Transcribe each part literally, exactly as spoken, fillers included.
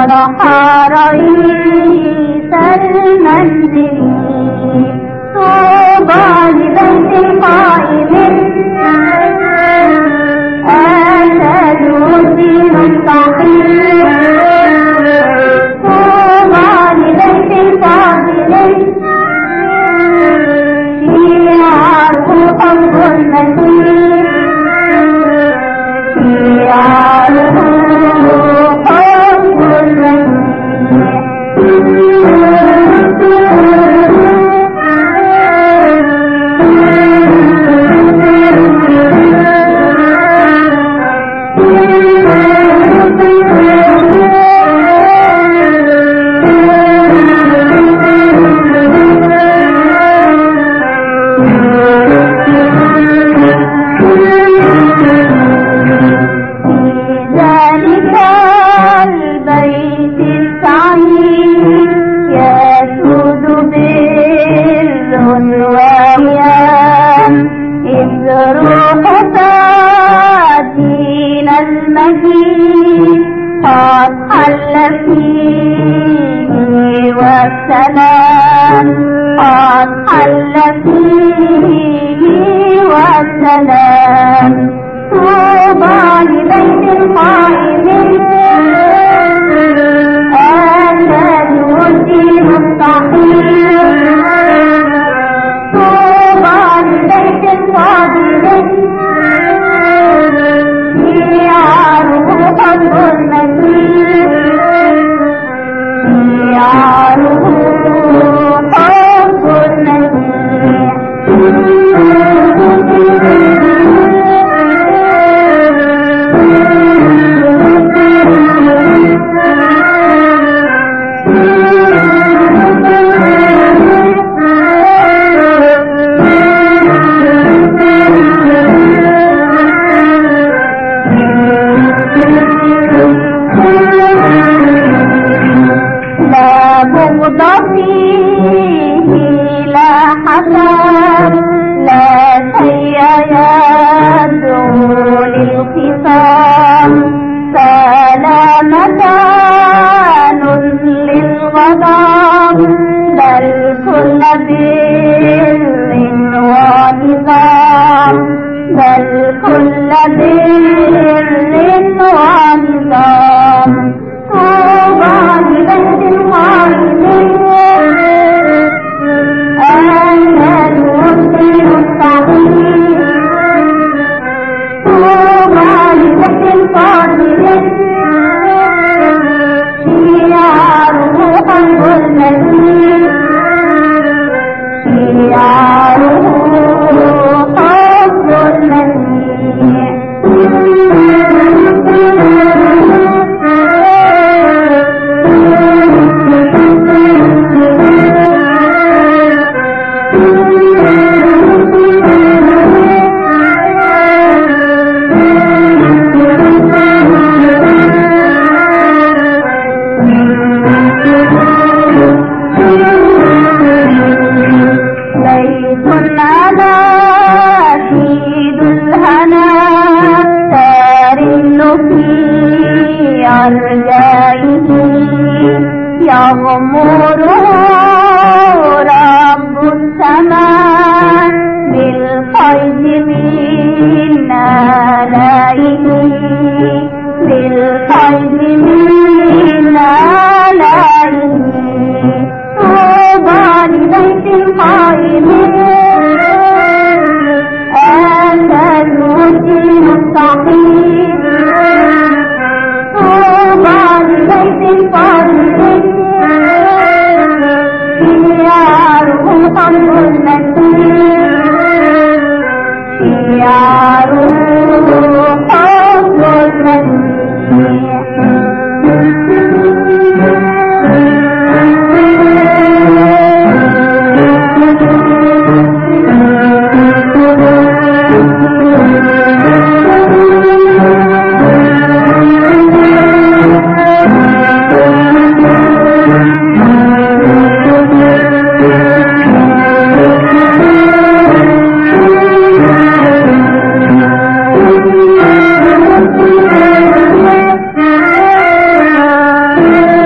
فرح رئيس المنزل طوبى لبيت قائم آتى الود مستقيم طوبى لبيت فاضل شيعته حب المسيح شيعته حب المسيح قد حل فيه والسلام قد حل فيه والسلام طوبى لبيت قائم آتى الود مستقيم طوبى لبيت فاضل شيعته حب المسيح شيعته حب المسيح فيه لا حسن لا شيء يدعو للخصام فلا مكان للغضب بل كل بر ونظام بل كل بر ونظام طوبى لبيت قائم آتى الود مستقيم طوبى لبيت فاضل شيعته حب المسيح شيعته حب المسيح يغمره رب السماء بالفيض من آلائه بالفيض من آلائه طوبى لبيت قائم آتى الود مستقيم طوبى لبيت فاضل شيعته حب المسيح شيعته حب المسيح Thank you.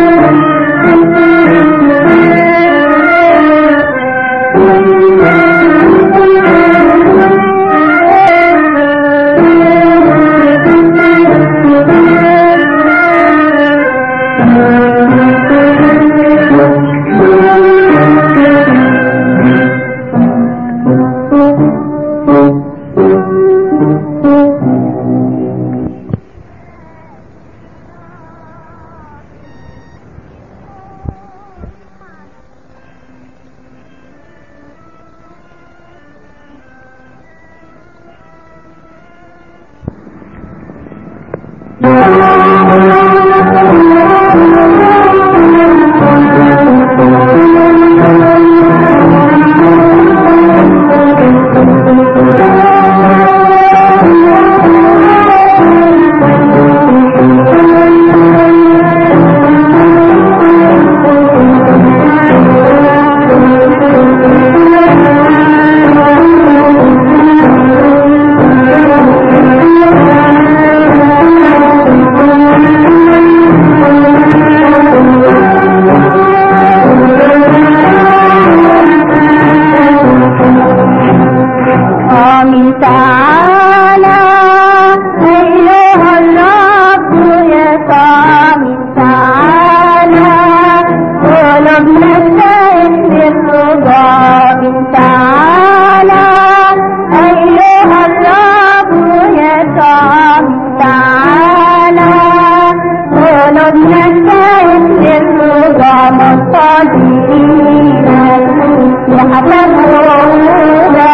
بحسب وعودا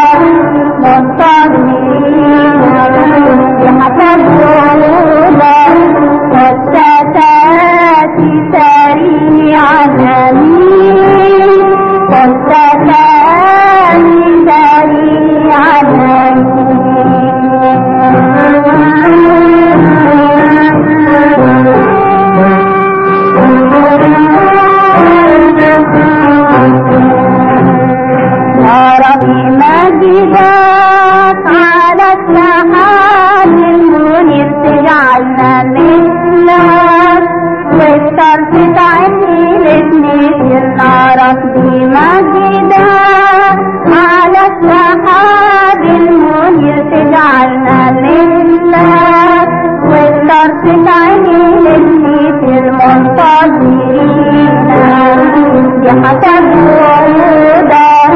منتظرين بحسب وعودا والستات سريعا أمين والستات سريعا مجدات على السحاب المنير تجعلنا مثلك والطرف تعيني لتنير نارك بمجدات على السحاب المنير تجعلنا مثلك والطرف تعيني لتنير منتظرين بحسب وعودك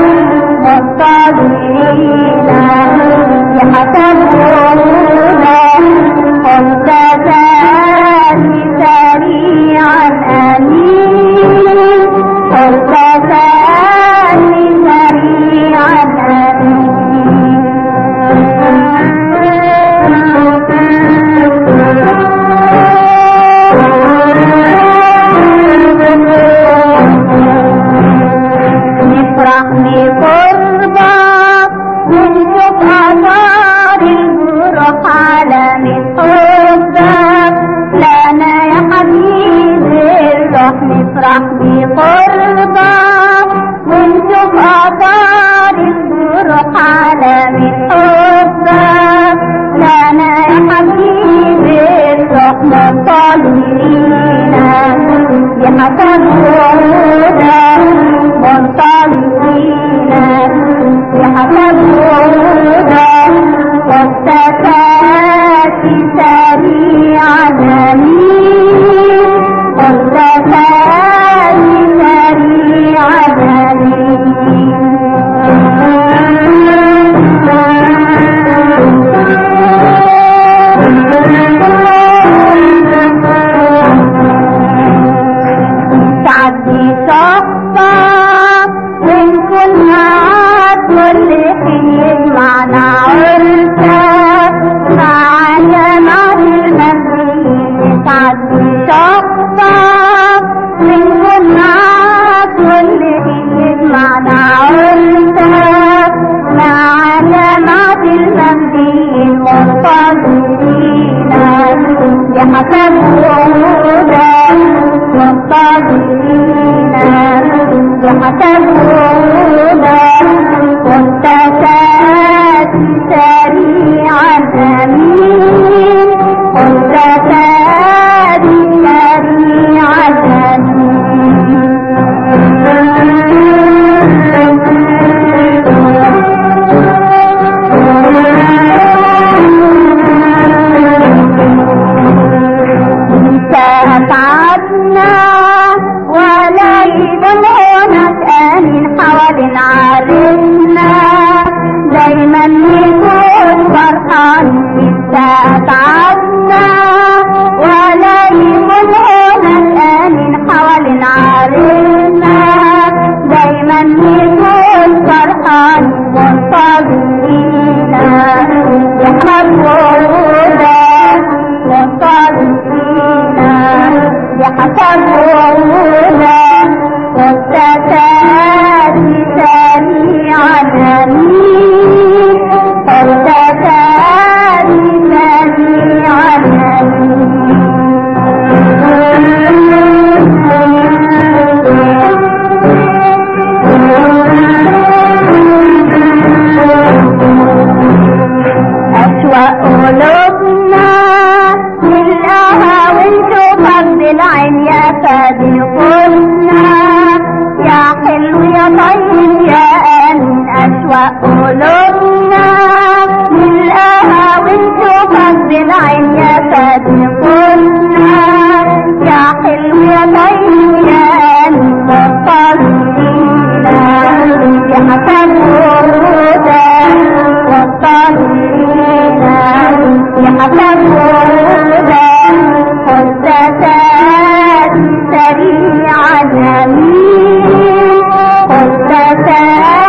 منتظرين بحسب وعودك والستات سريعا أمين والستات سريعا نفرح بقربك ونشوف آثار الجروح على حبك لنا يا حبيبي الروح نفرح بقربك ونشوف آثار الجروح على حبك لنا يا حبيبي الروح منتظرين بحسب وعودك منتظرين بحسب وعودك والستات سريعا أمين والستات سريعا تعدي صفك وإن كنا كل حين معنا عرسك مع جماعة المسيحيين تعدي صفك وإن كنا كل حين معنا عرسك مع جماعة المسيحيين منتظرين بحسب وعودك منتظرين بحسب وعودك والستات سريعا أمين والستات سريعا تعبنا ولا يدن هناك آمين حوالين عارفنا دايما نكون فرحان تعبنا ولا يدن هناك آمين حوالين عارفنا دايما نكون فرحان منتظرين بحسب وعودك منتظرين بحسب وعودك والستات سريعا أمين والستات سريعا أشواق قلوبنا نلقاها ونشوفك بالعين يا فادي قلنا يا حلو يا طيب يا أمين أشواق قلوبنا نلقاها ونشوفك بالعين يا فادي قلنا يا حلو يا طيب يا أمين منتظرين بحسب وعودك منتظرين بحسب وعودك والستات سريعا أمين والستات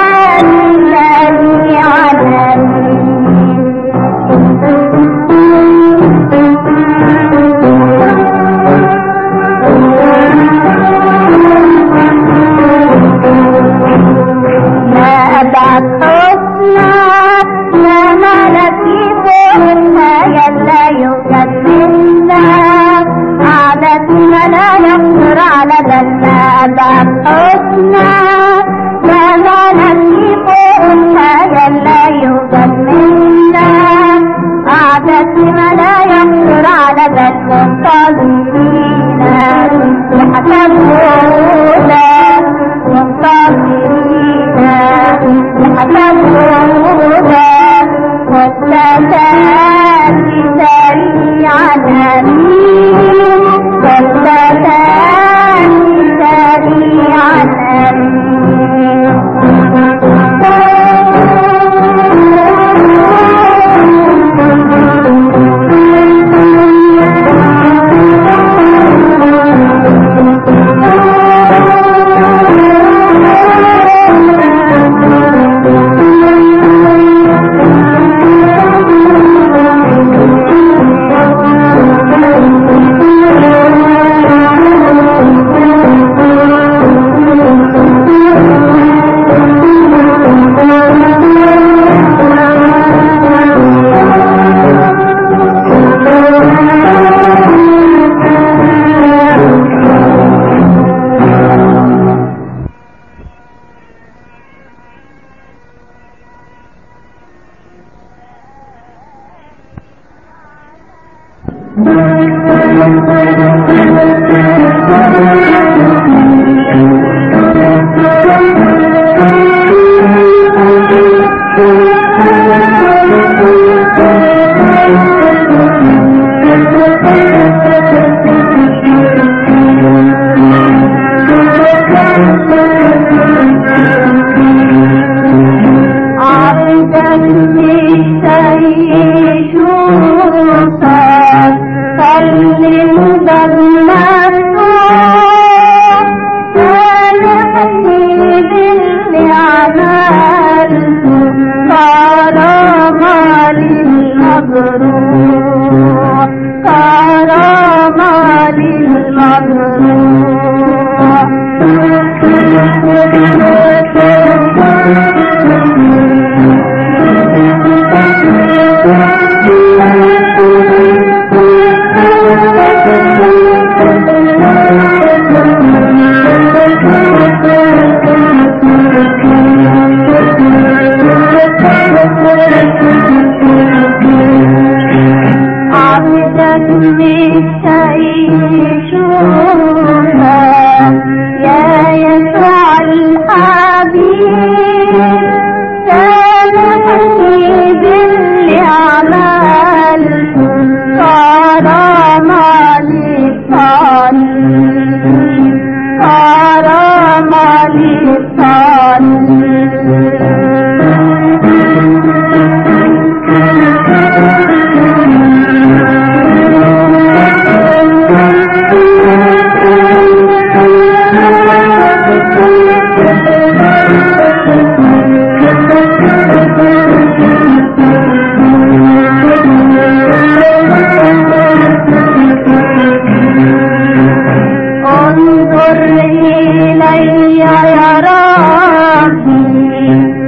انظر إلي يا ربي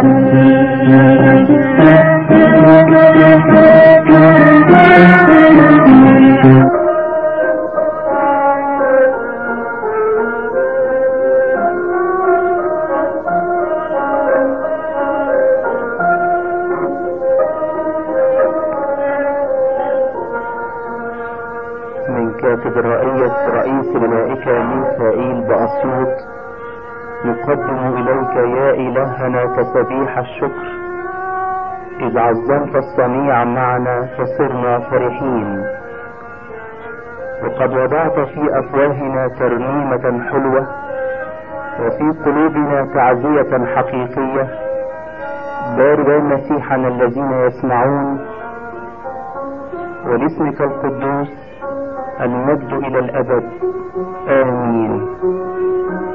كاتب الرئية رئيس الملائكة ميخائيل بأسيوط، نقدم إليك يا إلهنا تسبيح الشكر، إذ عظمت الصنيع معنا فصرنا فرحين، وقد وضعت في أفواهنا ترنيمة حلوة، وفي قلوبنا تعزية حقيقية، بارك مسيحنا الذين يسمعون، ولاسمك القدوس المجد إلى الأبد، آمين.